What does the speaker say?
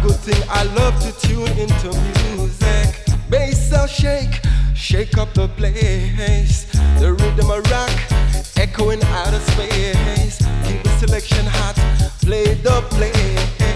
good thing I love to tune into music. Bass shall shake, shake up the place. The rhythm a rock, echoing out of space. Keep the selection hot, play the place.